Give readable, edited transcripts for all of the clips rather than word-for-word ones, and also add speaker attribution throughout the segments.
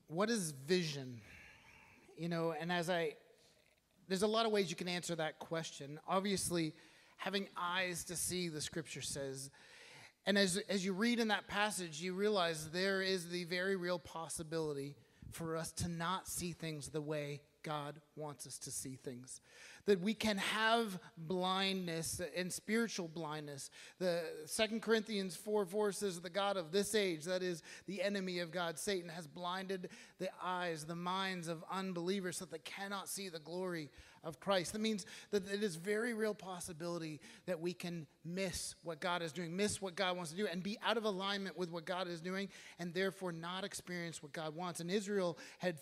Speaker 1: what is vision? And there's a lot of ways you can answer that question. Obviously, having eyes to see, the scripture says. And as you read in that passage, you realize there is the very real possibility for us to not see things the way God wants us to see things. That we can have blindness and spiritual blindness. The 2 Corinthians 4:4 says, the God of this age, that is the enemy of God, Satan, has blinded the eyes, the minds of unbelievers so that they cannot see the glory of Christ. That means that it is very real possibility that we can miss what God is doing, miss what God wants to do, and be out of alignment with what God is doing, and therefore not experience what God wants. And Israel had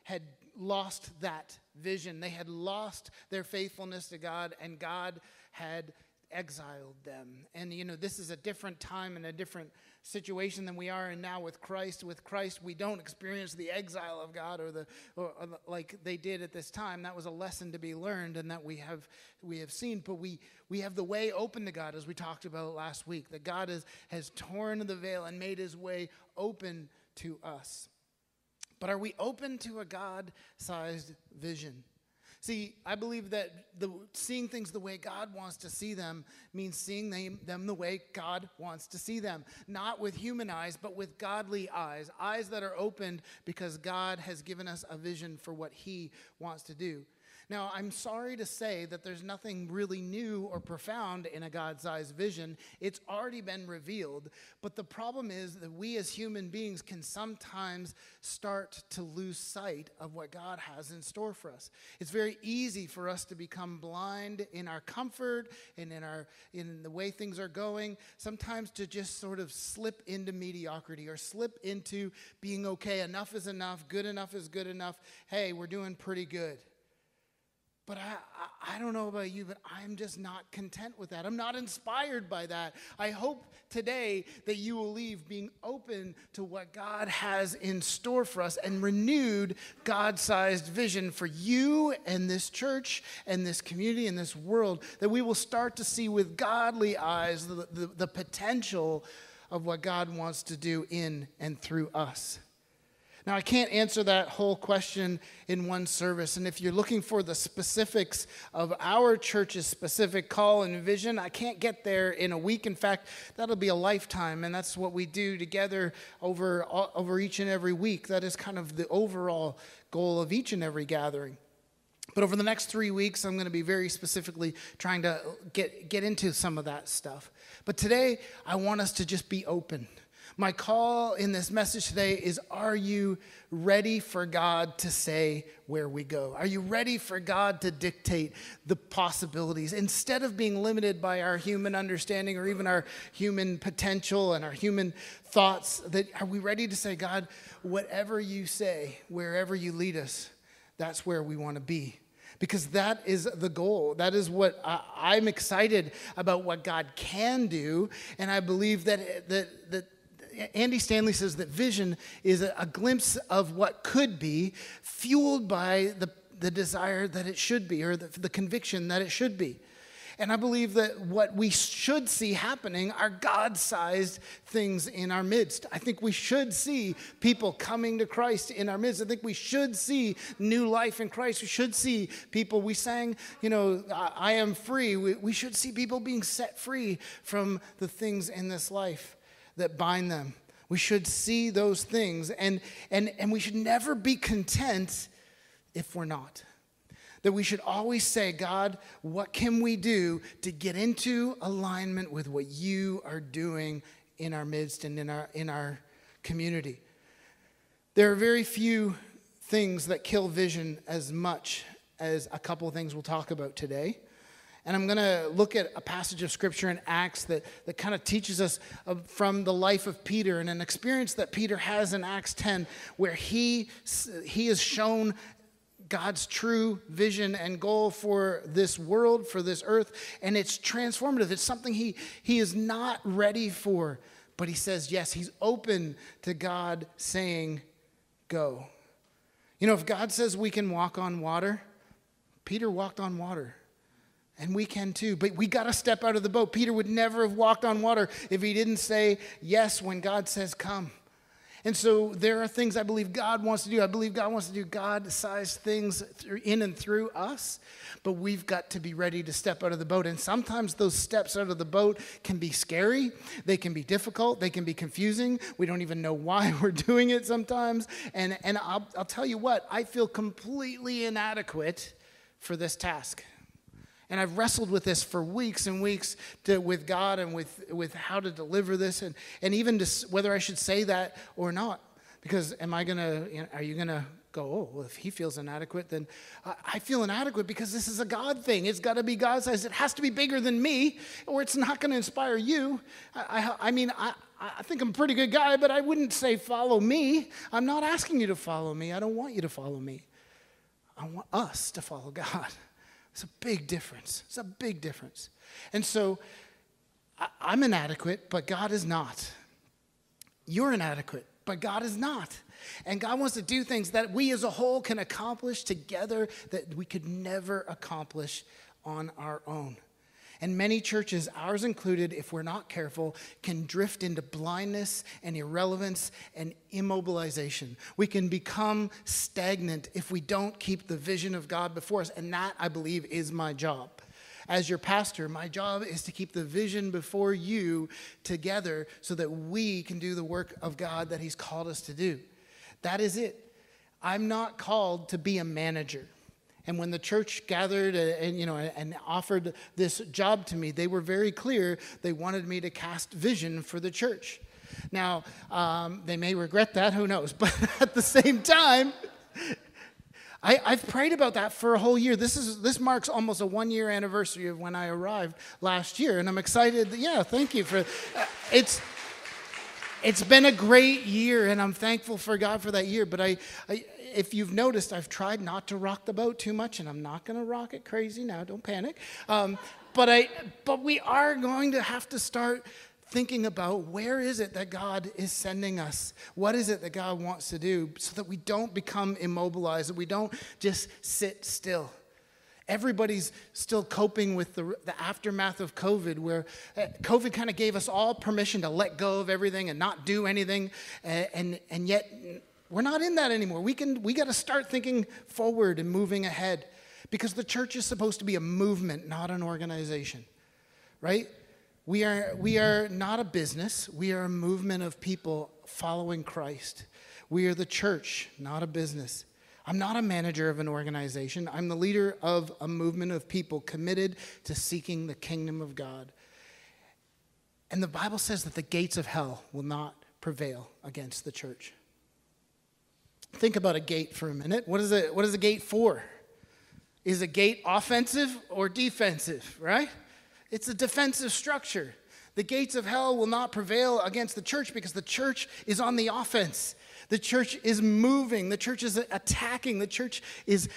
Speaker 1: lost that vision. They had lost their faithfulness to God, and God had exiled them. And this is a different time and a different situation than we are in now with Christ. With Christ, we don't experience the exile of God or like they did at this time. That was a lesson to be learned, and that we have seen. But we have the way open to God, as we talked about last week. That God has torn the veil and made his way open to us. But are we open to a God-sized vision? See, I believe that seeing things the way God wants to see them means seeing them the way God wants to see them. Not with human eyes, but with godly eyes. Eyes that are opened because God has given us a vision for what he wants to do. Now, I'm sorry to say that there's nothing really new or profound in a God-sized vision. It's already been revealed. But the problem is that we as human beings can sometimes start to lose sight of what God has in store for us. It's very easy for us to become blind in our comfort and in the way things are going. Sometimes to just sort of slip into mediocrity or slip into being okay. Enough is enough. Good enough is good enough. Hey, we're doing pretty good. But I don't know about you, but I'm just not content with that. I'm not inspired by that. I hope today that you will leave being open to what God has in store for us and renewed God-sized vision for you and this church and this community and this world, that we will start to see with godly eyes the potential of what God wants to do in and through us. Now, I can't answer that whole question in one service, and if you're looking for the specifics of our church's specific call and vision, I can't get there in a week. In fact, that'll be a lifetime, and that's what we do together over each and every week. That is kind of the overall goal of each and every gathering. But over the next 3 weeks, I'm going to be very specifically trying to get into some of that stuff. But today, I want us to just be open. My call in this message today is, are you ready for God to say where we go? Are you ready for God to dictate the possibilities? Instead of being limited by our human understanding or even our human potential and our human thoughts, are we ready to say, God, whatever you say, wherever you lead us, that's where we want to be? Because that is the goal. That is what I'm excited about, what God can do. And I believe that Andy Stanley says that vision is a glimpse of what could be, fueled by the desire that it should be, or the conviction that it should be. And I believe that what we should see happening are God-sized things in our midst. I think we should see people coming to Christ in our midst. I think we should see new life in Christ. We should see people, we sang, I am free. We should see people being set free from the things in this life that bind them. We should see those things, and we should never be content if we're not. That we should always say, God, what can we do to get into alignment with what you are doing in our midst and in our community? There are very few things that kill vision as much as a couple of things we'll talk about today. And I'm going to look at a passage of Scripture in Acts that kind of teaches us from the life of Peter and an experience that Peter has in Acts 10, where he is shown God's true vision and goal for this world, for this earth, and it's transformative. It's something he is not ready for, but he says yes. He's open to God saying, go. If God says we can walk on water, Peter walked on water. And we can too, but we got to step out of the boat. Peter would never have walked on water if he didn't say yes when God says come. And so there are things I believe God wants to do. I believe God wants to do God-sized things in and through us, but we've got to be ready to step out of the boat. And sometimes those steps out of the boat can be scary. They can be difficult. They can be confusing. We don't even know why we're doing it sometimes. And I'll tell you what, I feel completely inadequate for this task. And I've wrestled with this for weeks and weeks with God and with how to deliver this and even whether I should say that or not. Because are you going to go, oh, well, if he feels inadequate, then I feel inadequate because this is a God thing. It's got to be God-sized. It has to be bigger than me or it's not going to inspire you. I think I'm a pretty good guy, but I wouldn't say follow me. I'm not asking you to follow me. I don't want you to follow me. I want us to follow God. It's a big difference. It's a big difference. And so I'm inadequate, but God is not. You're inadequate, but God is not. And God wants to do things that we as a whole can accomplish together that we could never accomplish on our own. And many churches, ours included, if we're not careful, can drift into blindness and irrelevance and immobilization. We can become stagnant if we don't keep the vision of God before us. And that, I believe, is my job. As your pastor, my job is to keep the vision before you together so that we can do the work of God that he's called us to do. That is it. I'm not called to be a manager. And when the church gathered and offered this job to me, they were very clear. They wanted me to cast vision for the church. Now, they may regret that, who knows? But at the same time, I've prayed about that for a whole year. This marks almost a 1-year anniversary of when I arrived last year, and I'm excited. Thank you for it's been a great year, and I'm thankful for God for that year. But if you've noticed, I've tried not to rock the boat too much, and I'm not going to rock it crazy now. Don't panic. But we are going to have to start thinking about where is it that God is sending us? What is it that God wants to do so that we don't become immobilized, that we don't just sit still? Everybody's still coping with the aftermath of COVID, where COVID kind of gave us all permission to let go of everything and not do anything, and yet we're not in that anymore. We got to start thinking forward and moving ahead, because the church is supposed to be a movement, not an organization, right? We are not a business. We are a movement of people following Christ. We are the church, not a business. I'm not a manager of an organization. I'm the leader of a movement of people committed to seeking the kingdom of God. And the Bible says that the gates of hell will not prevail against the church. Think about a gate for a minute. What is a gate for? Is a gate offensive or defensive, right? It's a defensive structure. The gates of hell will not prevail against the church because the church is on the offense. The church is moving. The church is attacking. The church is,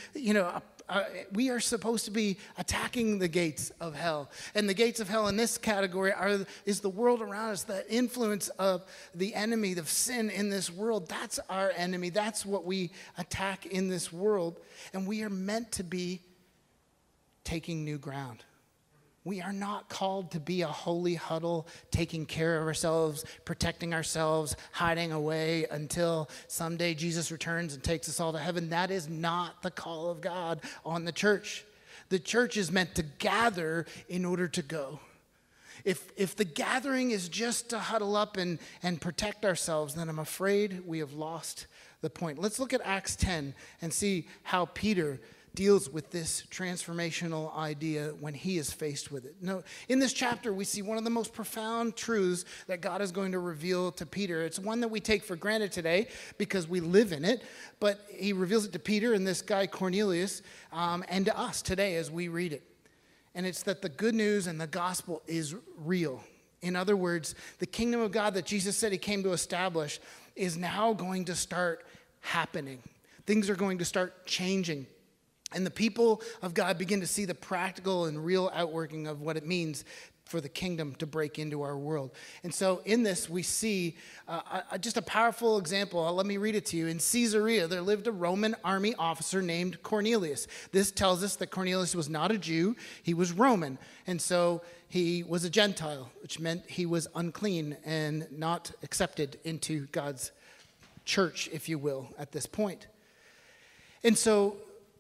Speaker 1: we are supposed to be attacking the gates of hell. And the gates of hell in this category is the world around us, the influence of the enemy, of sin in this world. That's our enemy. That's what we attack in this world. And we are meant to be taking new ground. We are not called to be a holy huddle, taking care of ourselves, protecting ourselves, hiding away until someday Jesus returns and takes us all to heaven. That is not the call of God on the church. The church is meant to gather in order to go. If the gathering is just to huddle up and protect ourselves, then I'm afraid we have lost the point. Let's look at Acts 10 and see how Peter deals with this transformational idea when he is faced with it. No, in this chapter, we see one of the most profound truths that God is going to reveal to Peter. It's one that we take for granted today because we live in it, but he reveals it to Peter and this guy Cornelius, and to us today as we read it. And it's that the good news and the gospel is real. In other words, the kingdom of God that Jesus said he came to establish is now going to start happening. Things are going to start changing. And the people of God begin to see the practical and real outworking of what it means for the kingdom to break into our world. And so in this, we see just a powerful example. Let me read it to you. In Caesarea, there lived a Roman army officer named Cornelius. This tells us that Cornelius was not a Jew. He was Roman. And so he was a Gentile, which meant he was unclean and not accepted into God's church, if you will, at this point. And so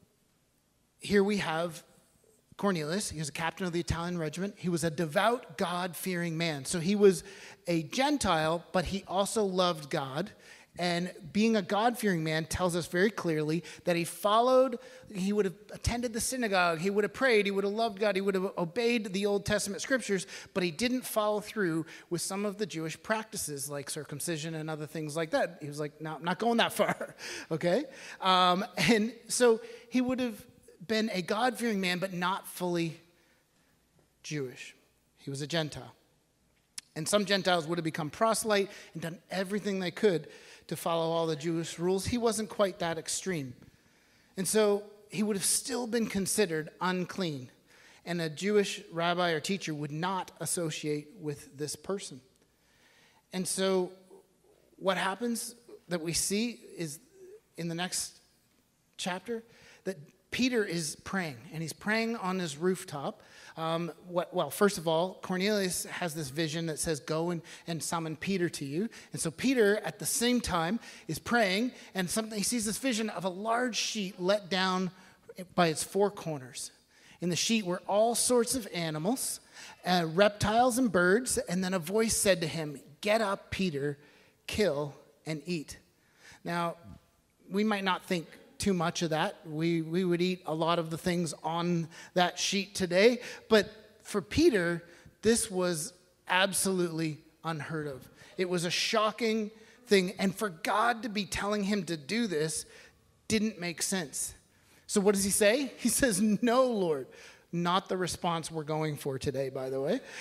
Speaker 1: here we have Cornelius. He was a captain of the Italian regiment. He was a devout, God-fearing man. So he was a Gentile, but he also loved God. And being a God-fearing man tells us very clearly that he would have attended the synagogue, he would have prayed, he would have loved God, he would have obeyed the Old Testament scriptures, but he didn't follow through with some of the Jewish practices like circumcision and other things like that. He was like, no, I'm not going that far, okay? And so he would have been a God-fearing man, but not fully Jewish. He was a Gentile. And some Gentiles would have become proselyte and done everything they could to follow all the Jewish rules. He wasn't quite that extreme. And so he would have still been considered unclean. And a Jewish rabbi or teacher would not associate with this person. And so what happens that we see is in the next chapter that Peter is praying, and he's praying on his rooftop. First of all, Cornelius has this vision that says, go and summon Peter to you. And so Peter, at the same time, is praying, and he sees this vision of a large sheet let down by its four corners. In the sheet were all sorts of animals, reptiles and birds, and then a voice said to him, get up, Peter, kill and eat. Now, we might not think too much of that. We would eat a lot of the things on that sheet today. But for Peter, this was absolutely unheard of. It was a shocking thing. And for God to be telling him to do this didn't make sense. So what does he say? He says, no, Lord. Not the response we're going for today, by the way.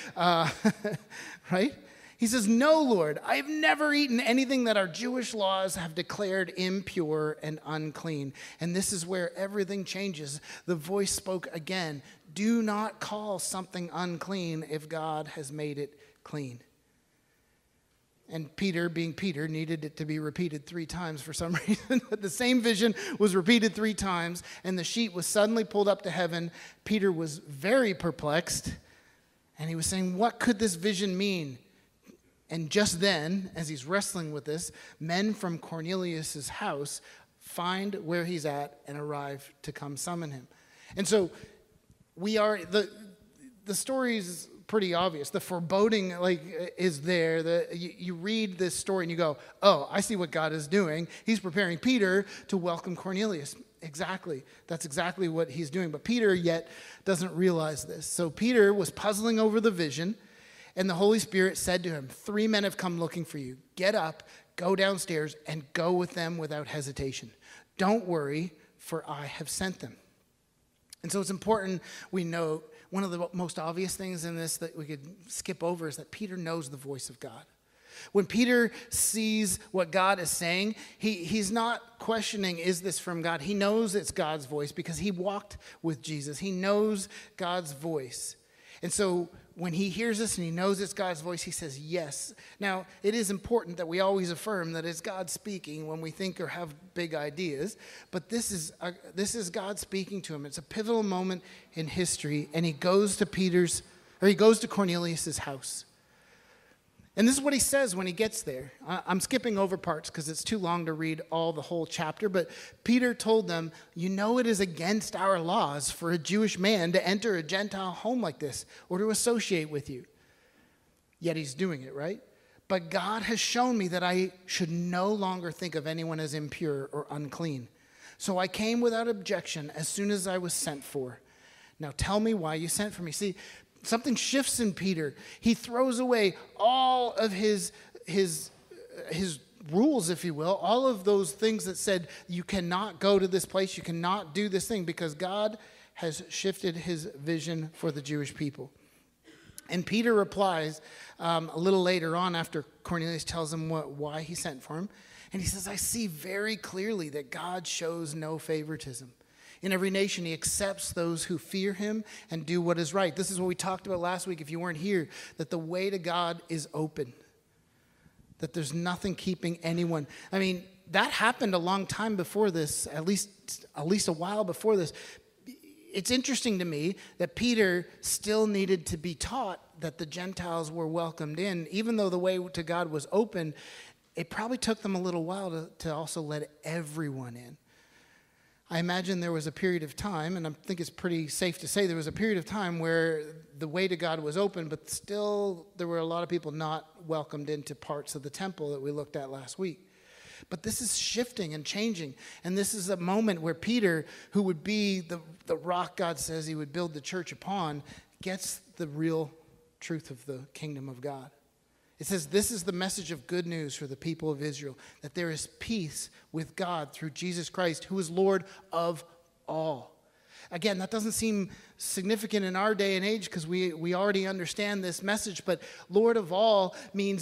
Speaker 1: Right? He says, no, Lord, I have never eaten anything that our Jewish laws have declared impure and unclean. And this is where everything changes. The voice spoke again. Do not call something unclean if God has made it clean. And Peter, being Peter, needed it to be repeated 3 times for some reason. But the same vision was repeated 3 times, and the sheet was suddenly pulled up to heaven. Peter was very perplexed, and he was saying, what could this vision mean? And just then, as he's wrestling with this, men from Cornelius' house find where he's at and arrive to come summon him. And so the story is pretty obvious. The foreboding is there. You read this story and you go, oh, I see what God is doing. He's preparing Peter to welcome Cornelius. Exactly. That's exactly what he's doing. But Peter yet doesn't realize this. So Peter was puzzling over the vision. And the Holy Spirit said to him, 3 men have come looking for you. Get up, go downstairs, and go with them without hesitation. Don't worry, for I have sent them. And so it's important we know one of the most obvious things in this that we could skip over is that Peter knows the voice of God. When Peter sees what God is saying, he's not questioning, is this from God? He knows it's God's voice because he walked with Jesus. He knows God's voice. And so when he hears this and he knows it's God's voice, he says yes. Now, it is important that we always affirm that it's God speaking when we think or have big ideas, but this is God speaking to him. It's a pivotal moment in history, and he goes to Cornelius' house. And this is what he says when he gets there. I'm skipping over parts because it's too long to read the whole chapter, but Peter told them, you know it is against our laws for a Jewish man to enter a Gentile home like this or to associate with you. Yet he's doing it, right? But God has shown me that I should no longer think of anyone as impure or unclean. So I came without objection as soon as I was sent for. Now tell me why you sent for me. See, something shifts in Peter. He throws away all of his rules, if you will, all of those things that said you cannot go to this place, you cannot do this thing, because God has shifted his vision for the Jewish people. And Peter replies a little later on after Cornelius tells him why he sent for him. And he says, I see very clearly that God shows no favoritism. In every nation, he accepts those who fear him and do what is right. This is what we talked about last week, if you weren't here, that the way to God is open, that there's nothing keeping anyone. I mean, that happened a long time before this, at least a while before this. It's interesting to me that Peter still needed to be taught that the Gentiles were welcomed in, even though the way to God was open. it probably took them a little while to also let everyone in. I imagine there was a period of time, and I think it's pretty safe to say there was a period of time where the way to God was open, but still there were a lot of people not welcomed into parts of the temple that we looked at last week. But this is shifting and changing, and this is a moment where Peter, who would be the rock God says he would build the church upon, gets the real truth of the kingdom of God. It says, this is the message of good news for the people of Israel, that there is peace with God through Jesus Christ, who is Lord of all. Again, that doesn't seem significant in our day and age because we already understand this message, but Lord of all means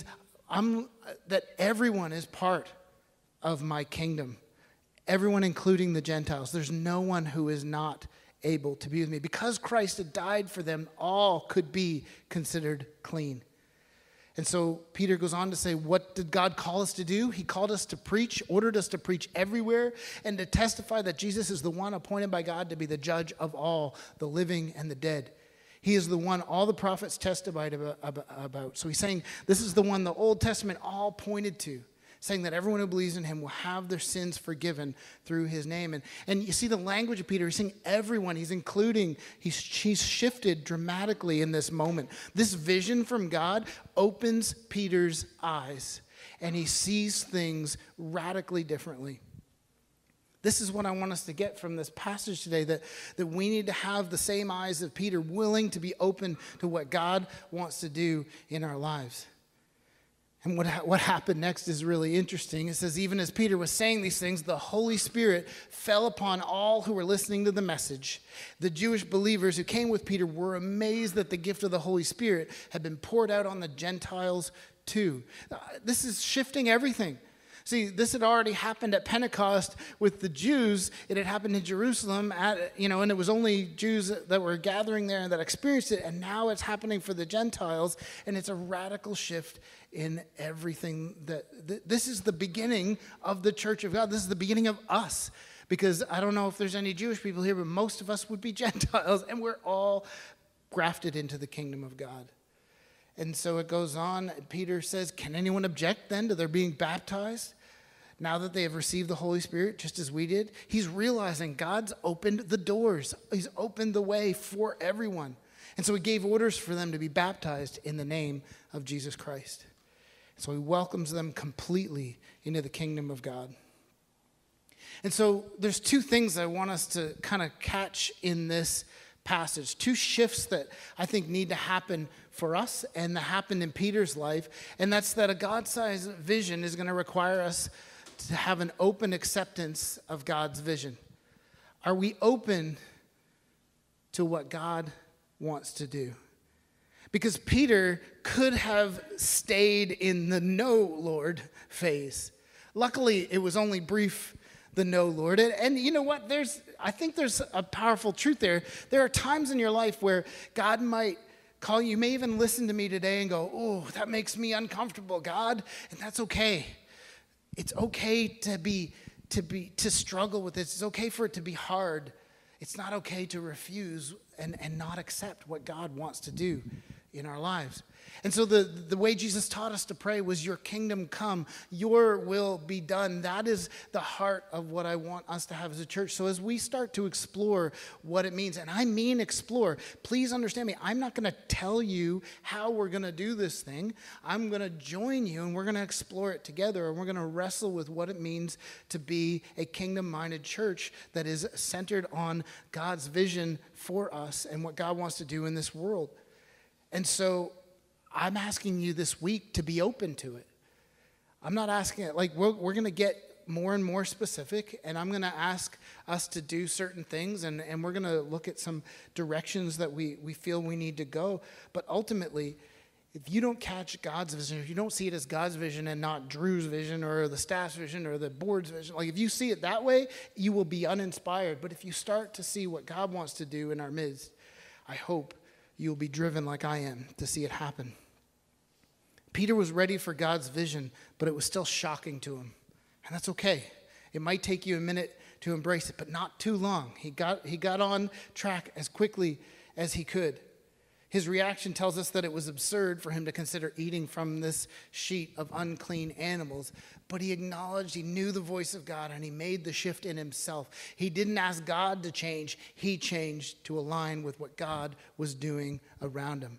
Speaker 1: that everyone is part of my kingdom. Everyone, including the Gentiles. There's no one who is not able to be with me. Because Christ had died for them, all could be considered clean. And so Peter goes on to say, what did God call us to do? He called us to preach, ordered us to preach everywhere, and to testify that Jesus is the one appointed by God to be the judge of all, the living and the dead. He is the one all the prophets testified about. So he's saying this is the one the Old Testament all pointed to, saying that everyone who believes in him will have their sins forgiven through his name. And you see the language of Peter. He's saying everyone. He's including, he's shifted dramatically in this moment. This vision from God opens Peter's eyes, and he sees things radically differently. This is what I want us to get from this passage today, that we need to have the same eyes of Peter, willing to be open to what God wants to do in our lives. And what happened next is really interesting. It says, even as Peter was saying these things, the Holy Spirit fell upon all who were listening to the message. The Jewish believers who came with Peter were amazed that the gift of the Holy Spirit had been poured out on the Gentiles too. This is shifting everything. See, this had already happened at Pentecost with the Jews. It had happened in Jerusalem, and it was only Jews that were gathering there and that experienced it. And now it's happening for the Gentiles, and it's a radical shift in everything. This is the beginning of the church of God. This is the beginning of us. Because I don't know if there's any Jewish people here, but most of us would be Gentiles, and we're all grafted into the kingdom of God. And so it goes on. Peter says, can anyone object then to their being baptized now that they have received the Holy Spirit, just as we did? He's realizing God's opened the doors. He's opened the way for everyone. And so he gave orders for them to be baptized in the name of Jesus Christ. So he welcomes them completely into the kingdom of God. And so there's two things I want us to kind of catch in this passage, two shifts that I think need to happen for us and that happened in Peter's life, and that's that a God-sized vision is going to require us to have an open acceptance of God's vision. Are we open to what God wants to do? Because Peter could have stayed in the no, Lord phase. Luckily, it was only brief, the no, Lord. And you know what? I think there's a powerful truth there. There are times in your life where God might call you. You may even listen to me today and go, oh, that makes me uncomfortable, God. And that's okay. It's okay to struggle with this. It's okay for it to be hard. It's not okay to refuse and not accept what God wants to do in our lives. And so the way Jesus taught us to pray was, your kingdom come, your will be done. That is the heart of what I want us to have as a church. So as we start to explore what it means, and I mean explore, please understand me, I'm not going to tell you how we're going to do this thing. I'm going to join you, and we're going to explore it together, and we're going to wrestle with what it means to be a kingdom-minded church that is centered on God's vision for us and what God wants to do in this world. And so I'm asking you this week to be open to it. I'm not asking it, like we're going to get more and more specific, and I'm going to ask us to do certain things, and we're going to look at some directions that we feel we need to go. But ultimately, if you don't catch God's vision, if you don't see it as God's vision and not Drew's vision or the staff's vision or the board's vision, like if you see it that way, you will be uninspired. But if you start to see what God wants to do in our midst, I hope you'll be driven like I am to see it happen. Peter was ready for God's vision, but it was still shocking to him. And that's okay. It might take you a minute to embrace it, but not too long. He got on track as quickly as he could. His reaction tells us that it was absurd for him to consider eating from this sheet of unclean animals, but he acknowledged, he knew the voice of God, and he made the shift in himself. He didn't ask God to change, he changed to align with what God was doing around him.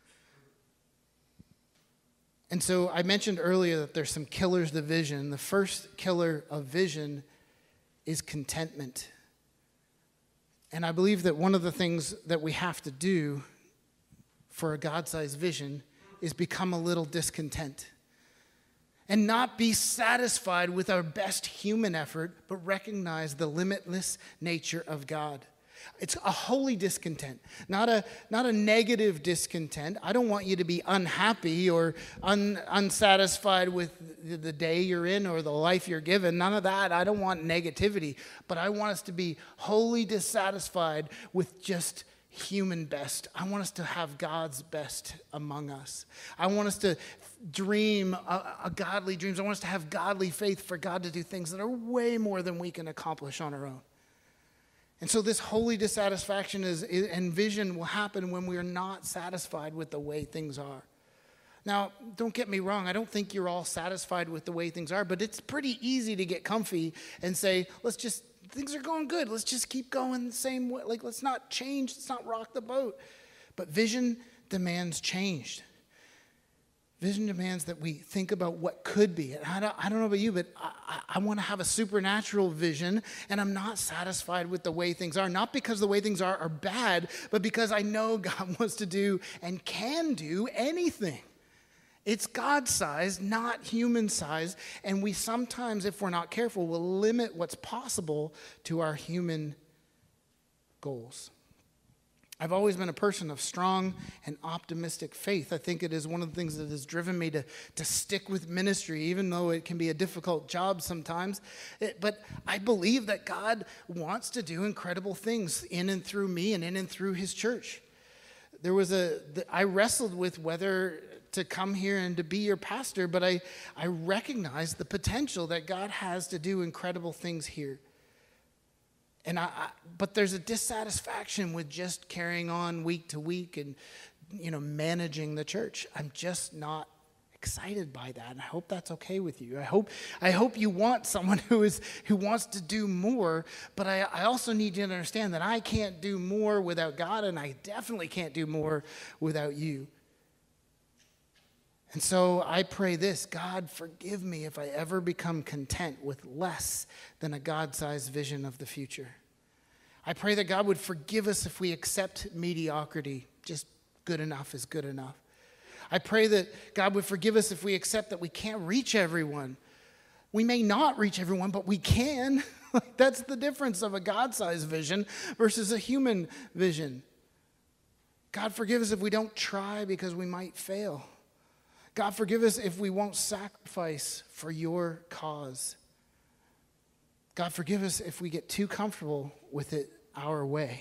Speaker 1: And so I mentioned earlier that there's some killers to vision. The first killer of vision is contentment. And I believe that one of the things that we have to do for a God-sized vision is become a little discontent and not be satisfied with our best human effort, but recognize the limitless nature of God. It's a holy discontent, not a negative discontent. I don't want you to be unhappy or unsatisfied with the day you're in or the life you're given. None of that. I don't want negativity, but I want us to be wholly dissatisfied with just human best. I want us to have God's best among us. I want us to dream a godly dreams. I want us to have godly faith for God to do things that are way more than we can accomplish on our own. And so this holy dissatisfaction and vision will happen when we are not satisfied with the way things are. Now, don't get me wrong. I don't think you're all satisfied with the way things are, but it's pretty easy to get comfy and say, things are going good. Let's just keep going the same way. Like, let's not change. Let's not rock the boat. But vision demands change. Vision demands that we think about what could be. And I don't know about you, but I want to have a supernatural vision, and I'm not satisfied with the way things are. Not because the way things are bad, but because I know God wants to do and can do anything. It's God-sized, not human-sized, and we sometimes, if we're not careful, will limit what's possible to our human goals. I've always been a person of strong and optimistic faith. I think it is one of the things that has driven me to stick with ministry, even though it can be a difficult job sometimes. But I believe that God wants to do incredible things in and through me and in and through his church. I wrestled with whether to come here and to be your pastor, but I recognize the potential that God has to do incredible things here. But there's a dissatisfaction with just carrying on week to week and, managing the church. I'm just not excited by that, and I hope that's okay with you. I hope you want someone who wants to do more, but I also need you to understand that I can't do more without God, and I definitely can't do more without you. And so I pray this: God, forgive me if I ever become content with less than a God-sized vision of the future. I pray that God would forgive us if we accept mediocrity. Just good enough is good enough. I pray that God would forgive us if we accept that we can't reach everyone. We may not reach everyone, but we can. That's the difference of a God-sized vision versus a human vision. God, forgive us if we don't try because we might fail. God, forgive us if we won't sacrifice for your cause. God, forgive us if we get too comfortable with it our way.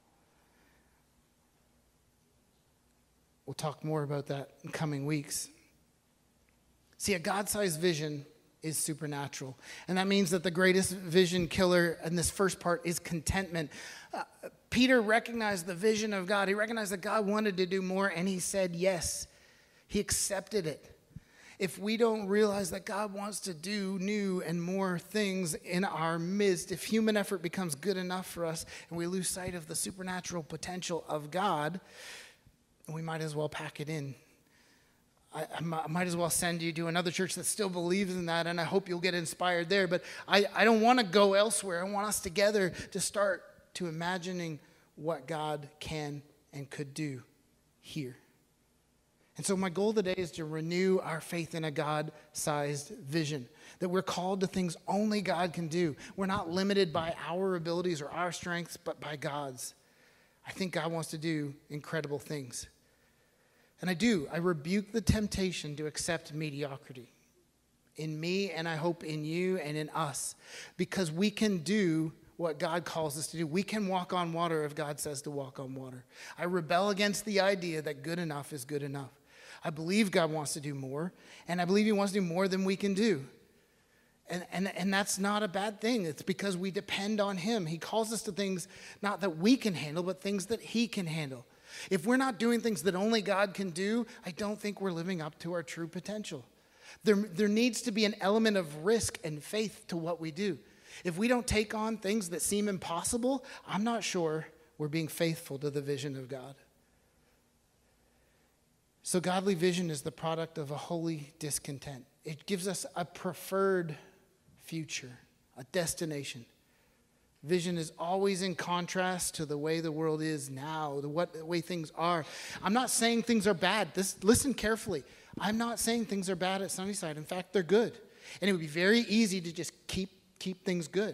Speaker 1: We'll talk more about that in coming weeks. See, a God-sized vision is supernatural. And that means that the greatest vision killer in this first part is contentment. Peter recognized the vision of God. He recognized that God wanted to do more, and he said yes. He accepted it. If we don't realize that God wants to do new and more things in our midst, if human effort becomes good enough for us and we lose sight of the supernatural potential of God, we might as well pack it in. I might as well send you to another church that still believes in that, and I hope you'll get inspired there. But I don't want to go elsewhere. I want us together to start to imagining what God can and could do here. And so my goal today is to renew our faith in a God-sized vision, that we're called to things only God can do. We're not limited by our abilities or our strengths, but by God's. I think God wants to do incredible things. And I rebuke the temptation to accept mediocrity in me, and I hope in you and in us, because we can do what God calls us to do. We can walk on water if God says to walk on water. I rebel against the idea that good enough is good enough. I believe God wants to do more, and I believe he wants to do more than we can do. And that's not a bad thing. It's because we depend on him. He calls us to things not that we can handle, but things that he can handle. If we're not doing things that only God can do, I don't think we're living up to our true potential. There needs to be an element of risk and faith to what we do. If we don't take on things that seem impossible, I'm not sure we're being faithful to the vision of God. So godly vision is the product of a holy discontent. It gives us a preferred future, a destination. Vision is always in contrast to the way the world is now, the way things are. I'm not saying things are bad. Listen carefully. I'm not saying things are bad at Sunnyside. In fact, they're good. And it would be very easy to just keep things good.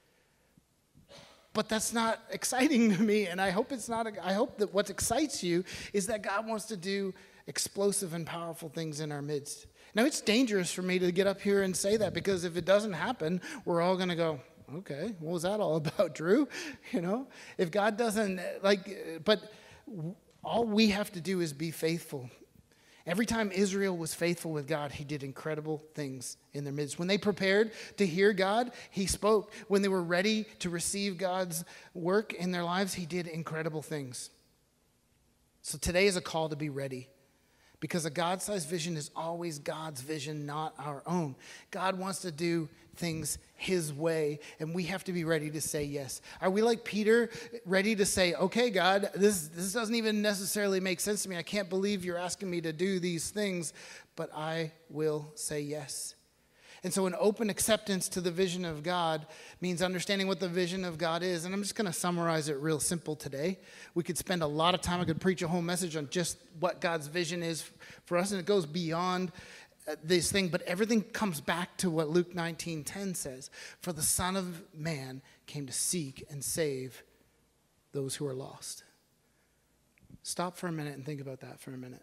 Speaker 1: But that's not exciting to me, and I hope it's not. I hope that what excites you is that God wants to do explosive and powerful things in our midst. Now, it's dangerous for me to get up here and say that, because if it doesn't happen, we're all going to go, okay, what was that all about, Drew? If God doesn't, but all we have to do is be faithful. Every time Israel was faithful with God, he did incredible things in their midst. When they prepared to hear God, he spoke. When they were ready to receive God's work in their lives, he did incredible things. So today is a call to be ready, because a God-sized vision is always God's vision, not our own. God wants to do things his way, and we have to be ready to say yes. Are we like Peter, ready to say, okay, God, this doesn't even necessarily make sense to me. I can't believe you're asking me to do these things, but I will say yes. And so an open acceptance to the vision of God means understanding what the vision of God is. And I'm just going to summarize it real simple today. We could spend a lot of time. I could preach a whole message on just what God's vision is for us, and it goes beyond this thing, but everything comes back to what Luke 19:10 says. For the Son of Man came to seek and save those who are lost. Stop for a minute and think about that for a minute.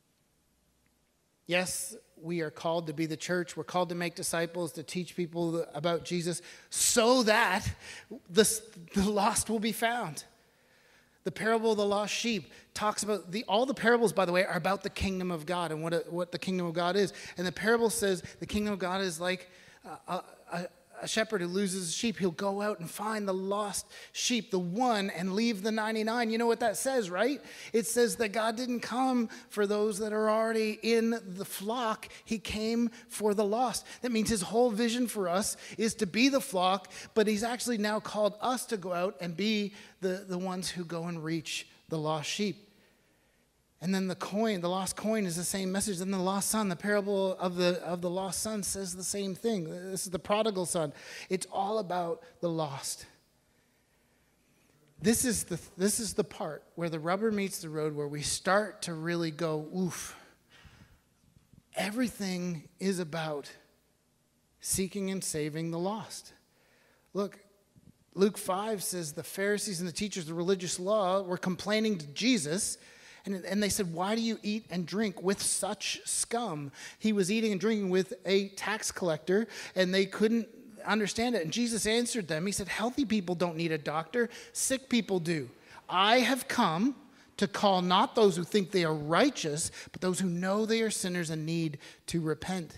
Speaker 1: Yes, we are called to be the church. We're called to make disciples, to teach people about Jesus so that the lost will be found. The parable of the lost sheep talks about, all the parables, by the way, are about the kingdom of God and what the kingdom of God is. And the parable says the kingdom of God is like a shepherd who loses a sheep. He'll go out and find the lost sheep, the one, and leave the 99. You know what that says, right? It says that God didn't come for those that are already in the flock. He came for the lost. That means his whole vision for us is to be the flock, but he's actually now called us to go out and be the ones who go and reach the lost sheep. And then the lost coin is the same message. Then the lost son, the parable of the lost son says the same thing. This is the prodigal son. It's all about the lost. This is the part where the rubber meets the road, where we start to really go, oof. Everything is about seeking and saving the lost. Look, Luke 5 says the Pharisees and the teachers of the religious law were complaining to Jesus. And they said, why do you eat and drink with such scum? He was eating and drinking with a tax collector, and they couldn't understand it. And Jesus answered them. He said, healthy people don't need a doctor. Sick people do. I have come to call not those who think they are righteous, but those who know they are sinners and need to repent.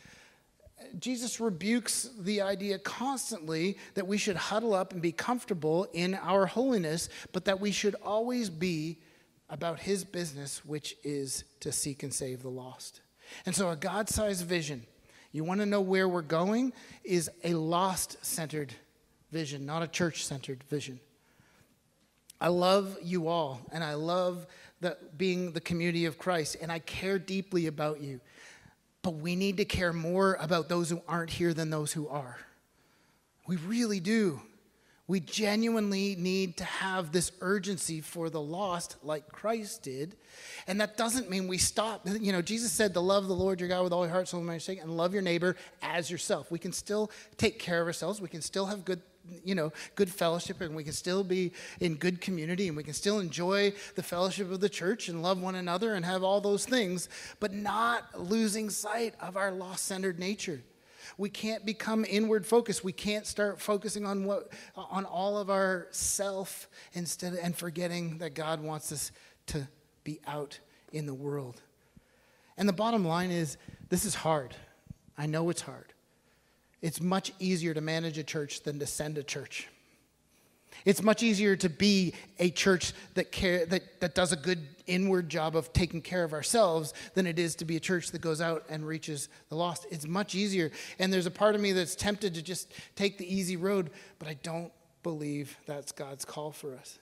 Speaker 1: Jesus rebukes the idea constantly that we should huddle up and be comfortable in our holiness, but that we should always be about his business, which is to seek and save the lost. And so a God-sized vision, you want to know where we're going, is a lost-centered vision, not a church-centered vision. I love you all, and I love being the community of Christ, and I care deeply about you. But we need to care more about those who aren't here than those who are. We really do. We genuinely need to have this urgency for the lost like Christ did. And that doesn't mean we stop. Jesus said to love the Lord your God with all your heart, soul, and mind, and love your neighbor as yourself. We can still take care of ourselves. We can still have good fellowship, and we can still be in good community, and we can still enjoy the fellowship of the church and love one another and have all those things, but not losing sight of our lost-centered nature. We can't become inward focused. We can't start focusing on all of our self and forgetting that God wants us to be out in the world. And the bottom line is, this is hard. I know it's hard. It's much easier to manage a church than to send a church. It's much easier to be a church that does a good inward job of taking care of ourselves than it is to be a church that goes out and reaches the lost. It's much easier. And there's a part of me that's tempted to just take the easy road, but I don't believe that's God's call for us.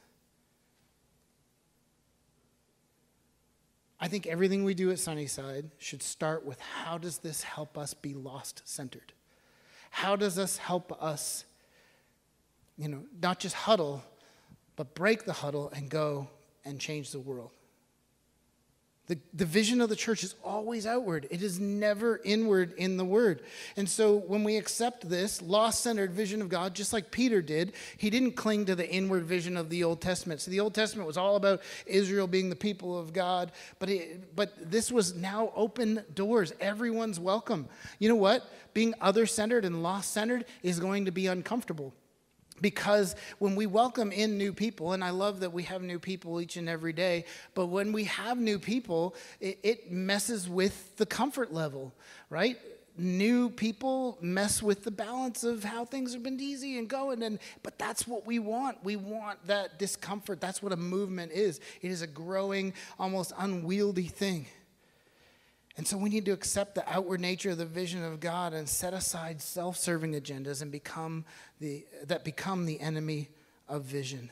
Speaker 1: I think everything we do at Sunnyside should start with, how does this help us be lost-centered? How does this help us, not just huddle, but break the huddle and go and change the world? The vision of the church is always outward. It is never inward in the word. And so when we accept this lost-centered vision of God, just like Peter did, he didn't cling to the inward vision of the Old Testament. So the Old Testament was all about Israel being the people of God, but this was now open doors. Everyone's welcome. You know what? Being other-centered and lost-centered is going to be uncomfortable. Because when we welcome in new people, and I love that we have new people each and every day, but when we have new people, it messes with the comfort level, right? New people mess with the balance of how things have been easy and going, but that's what we want. We want that discomfort. That's what a movement is. It is a growing, almost unwieldy thing. And so we need to accept the outward nature of the vision of God and set aside self-serving agendas and become the enemy of vision.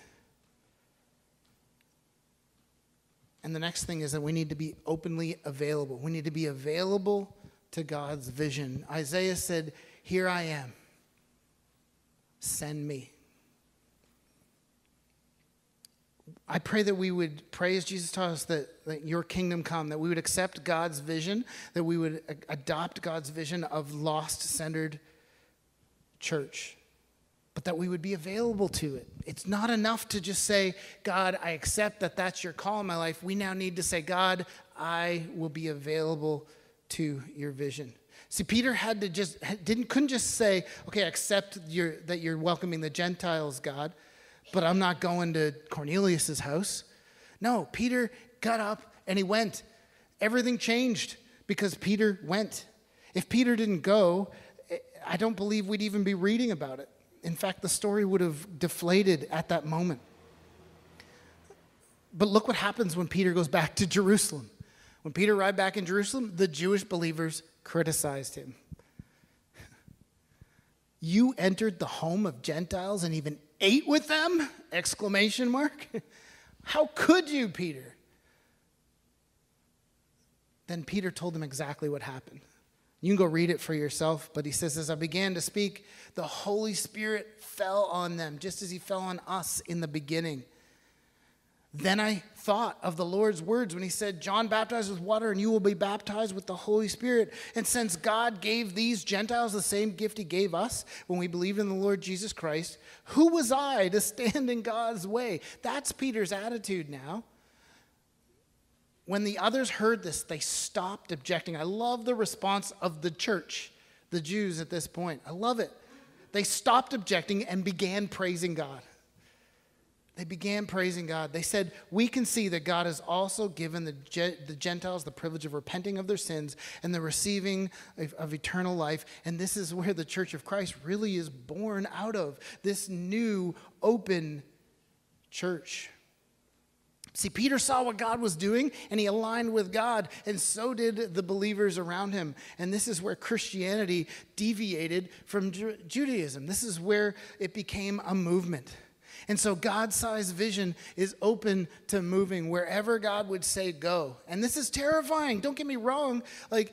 Speaker 1: And the next thing is that we need to be openly available. We need to be available to God's vision. Isaiah said, "Here I am. Send me." I pray that we would pray as Jesus taught us that your kingdom come, that we would accept God's vision, that we would adopt God's vision of lost-centered church, but that we would be available to it. It's not enough to just say, God, I accept that that's your call in my life. We now need to say, God, I will be available to your vision. See, Peter couldn't just say, okay, I accept that you're welcoming the Gentiles, God, but I'm not going to Cornelius's house. No, Peter got up and he went. Everything changed because Peter went. If Peter didn't go, I don't believe we'd even be reading about it. In fact, the story would have deflated at that moment. But look what happens when Peter goes back to Jerusalem. When Peter arrived back in Jerusalem, the Jewish believers criticized him. You entered the home of Gentiles and even ate with them? Exclamation mark. How could you, Peter? Then Peter told them exactly what happened. You can go read it for yourself, but he says, as I began to speak, the Holy Spirit fell on them, just as he fell on us in the beginning. Then I thought of the Lord's words when he said, John baptized with water and you will be baptized with the Holy Spirit. And since God gave these Gentiles the same gift he gave us when we believed in the Lord Jesus Christ, who was I to stand in God's way? That's Peter's attitude now. When the others heard this, they stopped objecting. I love the response of the church, the Jews at this point. I love it. They stopped objecting and began praising God. They began praising God. They said, we can see that God has also given the Gentiles the privilege of repenting of their sins and the receiving of eternal life. And this is where the Church of Christ really is born out of, this new, open church. See, Peter saw what God was doing, and he aligned with God, and so did the believers around him. And this is where Christianity deviated from Judaism. This is where it became a movement. And so God's-sized vision is open to moving wherever God would say go. And this is terrifying. Don't get me wrong.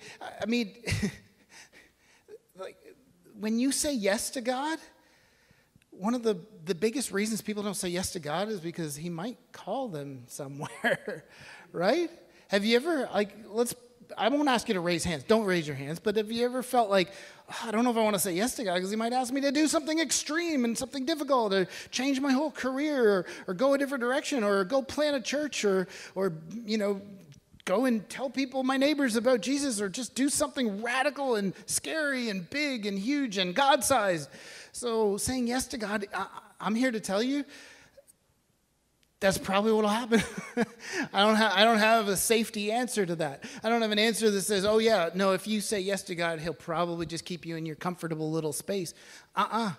Speaker 1: When you say yes to God, one of the biggest reasons people don't say yes to God is because he might call them somewhere, right? Have you ever, I won't ask you to raise hands. Don't raise your hands. But have you ever felt like, I don't know if I want to say yes to God because he might ask me to do something extreme and something difficult, or change my whole career, or go a different direction, or go plant a church, or go and tell people, my neighbors, about Jesus, or just do something radical and scary and big and huge and God-sized. So saying yes to God, I'm here to tell you, that's probably what will happen. I don't have a safety answer to that. I don't have an answer that says, oh yeah, no, if you say yes to God, he'll probably just keep you in your comfortable little space.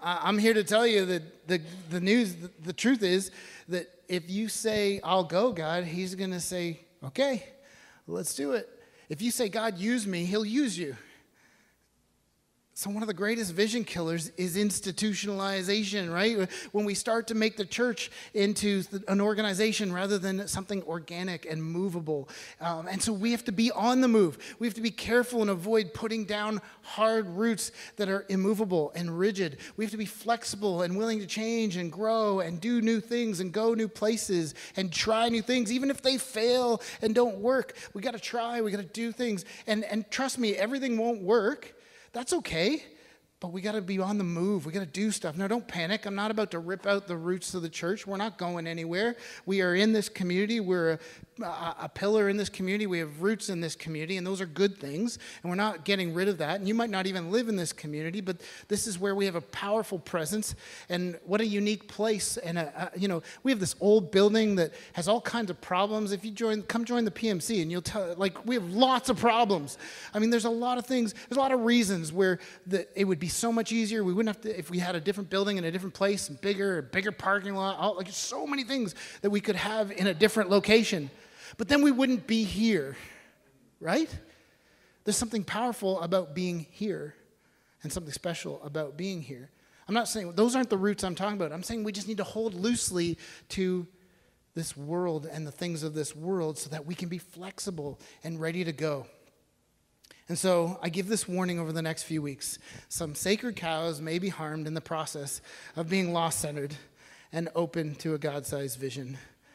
Speaker 1: I'm here to tell you that the truth is that if you say, I'll go, God, he's going to say, okay, let's do it. If you say, God, use me, he'll use you. So one of the greatest vision killers is institutionalization, right? When we start to make the church into an organization rather than something organic and movable. And so we have to be on the move. We have to be careful and avoid putting down hard roots that are immovable and rigid. We have to be flexible and willing to change and grow and do new things and go new places and try new things. Even if they fail and don't work, we got to try, we got to do things. And trust me, everything won't work. That's okay, but we got to be on the move. We got to do stuff. Now, don't panic. I'm not about to rip out the roots of the church. We're not going anywhere. We are in this community. We're a pillar in this community. We have roots in this community, and those are good things, and we're not getting rid of that. And you might not even live in this community, but this is where we have a powerful presence, and what a unique place. And, we have this old building that has all kinds of problems. If you come join the PMC, and you'll tell, we have lots of problems. I mean, there's a lot of things. There's a lot of reasons where it would be so much easier. We wouldn't have to, if we had a different building in a different place, and bigger parking lot, so many things that we could have in a different location. But then we wouldn't be here, right? There's something powerful about being here and something special about being here. I'm not saying, those aren't the roots I'm talking about. I'm saying we just need to hold loosely to this world and the things of this world so that we can be flexible and ready to go. And so I give this warning over the next few weeks. Some sacred cows may be harmed in the process of being lost-centered and open to a God-sized vision.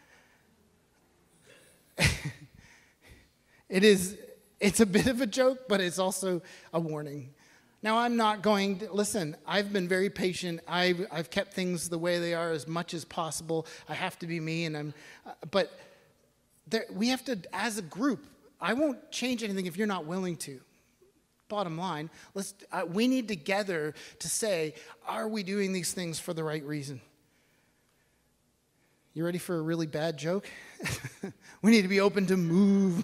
Speaker 1: It's a bit of a joke, but it's also a warning. Now, I'm not going to, listen, I've been very patient. I've kept things the way they are as much as possible. I have to be me, but we have to, as a group, I won't change anything if you're not willing to. Bottom line, we need together to say, are we doing these things for the right reason? You ready for a really bad joke? We need to be open to move.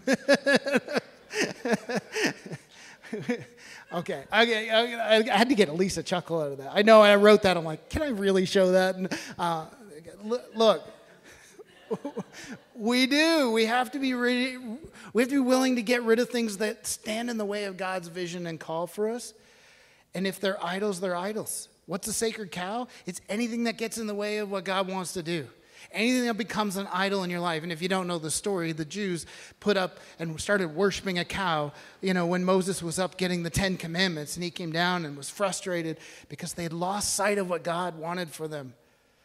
Speaker 1: Okay. I had to get at least a chuckle out of that. I know I wrote that. I'm like, can I really show that? And, look, we do. We have to be ready. We have to be willing to get rid of things that stand in the way of God's vision and call for us. And if they're idols, they're idols. What's a sacred cow? It's anything that gets in the way of what God wants to do. Anything that becomes an idol in your life. And if you don't know the story, the Jews put up and started worshiping a cow, when Moses was up getting the 10 Commandments, and he came down and was frustrated because they had lost sight of what God wanted for them.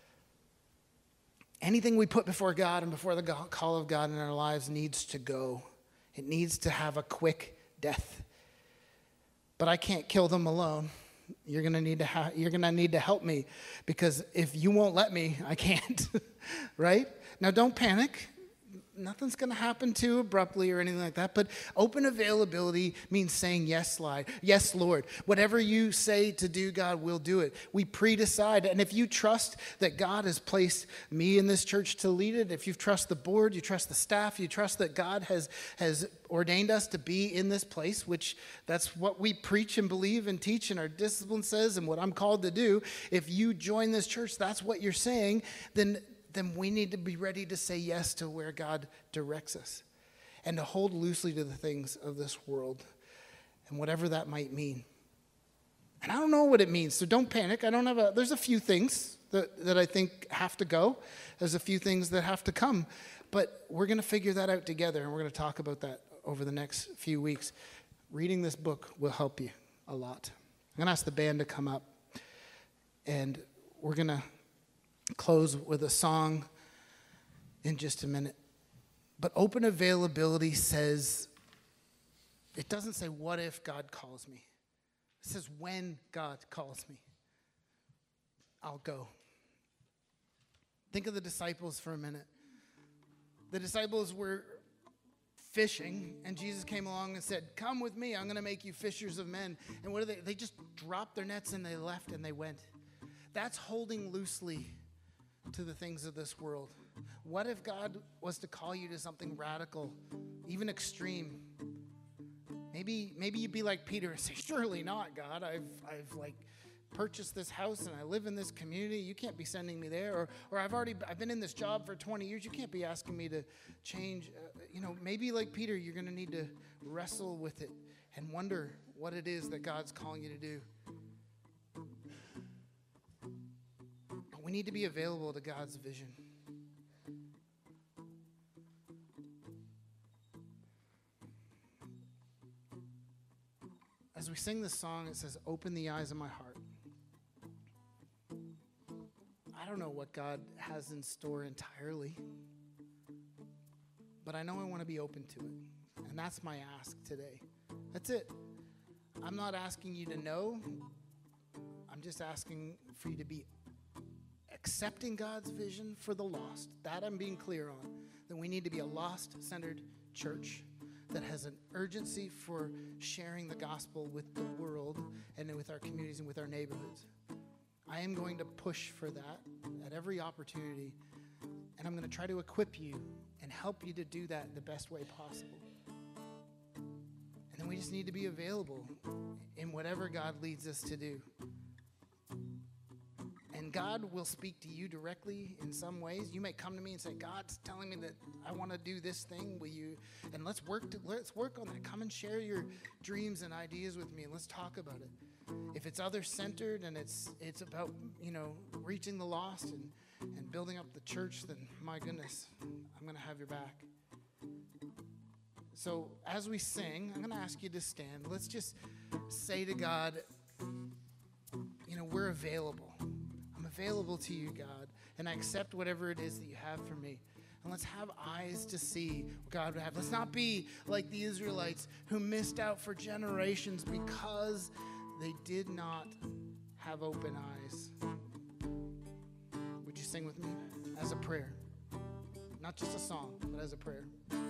Speaker 1: Anything we put before God and before the call of God in our lives needs to go. It needs to have a quick death. But I can't kill them alone. You're gonna need to help me, because if you won't let me, I can't. Right? Now, don't panic. Nothing's going to happen too abruptly or anything like that. But open availability means saying yes, Lord. Whatever you say to do, God will do it. We pre-decide. And if you trust that God has placed me in this church to lead it, if you trust the board, you trust the staff, you trust that God has ordained us to be in this place, which that's what we preach and believe and teach and our discipline says and what I'm called to do. If you join this church, that's what you're saying, then we need to be ready to say yes to where God directs us and to hold loosely to the things of this world and whatever that might mean. And I don't know what it means, so don't panic. There's a few things that I think have to go. There's a few things that have to come, but we're going to figure that out together, and we're going to talk about that over the next few weeks. Reading this book will help you a lot. I'm going to ask the band to come up, and we're going to close with a song in just a minute. But open availability says, it doesn't say what if God calls me. It says when God calls me, I'll go. Think of the disciples for a minute. The disciples were fishing, and Jesus came along and said, come with me, I'm going to make you fishers of men. And what do they just dropped their nets and they left and they went. That's holding loosely to the things of this world. What if God was to call you to something radical, even extreme? Maybe you'd be like Peter and say, surely not, God. I've purchased this house and I live in this community. You can't be sending me there. Or I've been in this job for 20 years. You can't be asking me to change. Maybe like Peter, you're going to need to wrestle with it and wonder what it is that God's calling you to do. But we need to be available to God's vision. As we sing this song, it says, "Open the eyes of my heart." I don't know what God has in store entirely, but I know I want to be open to it. And that's my ask today. That's it. I'm not asking you to know. I'm just asking for you to be accepting God's vision for the lost. That I'm being clear on. That we need to be a lost-centered church that has an urgency for sharing the gospel with the world and with our communities and with our neighborhoods. I am going to push for that at every opportunity, and I'm going to try to equip you and help you to do that the best way possible. And then we just need to be available in whatever God leads us to do. And God will speak to you directly in some ways. You may come to me and say, "God's telling me that I want to do this thing. Will you?" And let's work on that. Come and share your dreams and ideas with me, and let's talk about it. If it's other-centered and it's about, reaching the lost and building up the church, then my goodness, I'm going to have your back. So as we sing, I'm going to ask you to stand. Let's just say to God, we're available. I'm available to you, God, and I accept whatever it is that you have for me. And let's have eyes to see what God would have. Let's not be like the Israelites who missed out for generations because they did not have open eyes. Would you sing with me as a prayer? Not just a song, but as a prayer.